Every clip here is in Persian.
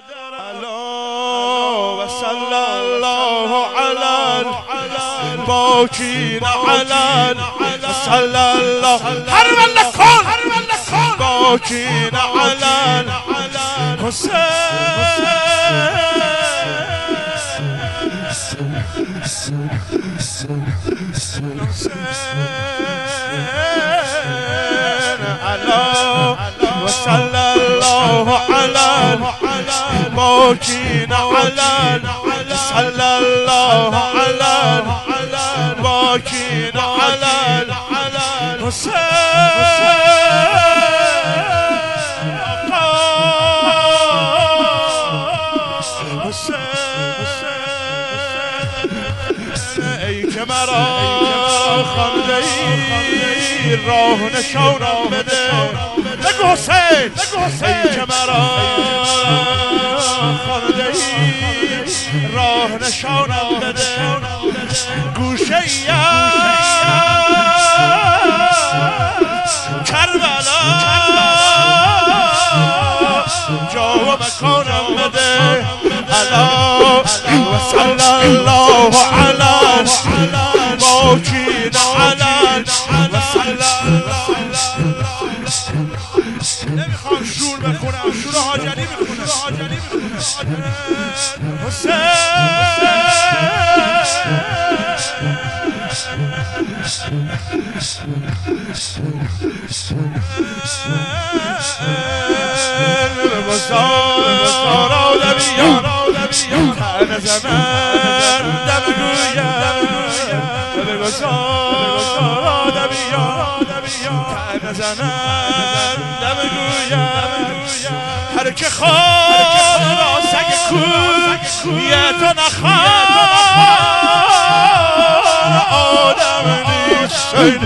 الا و صلی الله علی الباکین علی صلی الله هر من کن باکین علی وصلى الله على الباكين على صلى الله على الباكين على ای که مرا خانده ای راه نشانم بده بگو حسین ای که مرا خانده ای راه نشانم بده گوشه ای کربلا جا و مکانم بده الا و صلی الله علی الباکین علی و صلی نمیخوام شور بخونم شور حاجلی میخونم بزار آدمیان تن زمن دم گویم بزار آدمیان تن زمن دم گویم هر که خواه را سگ کویه تو نخواه آدم نیست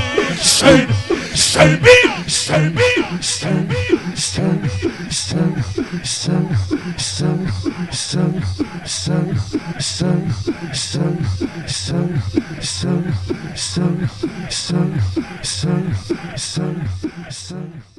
Son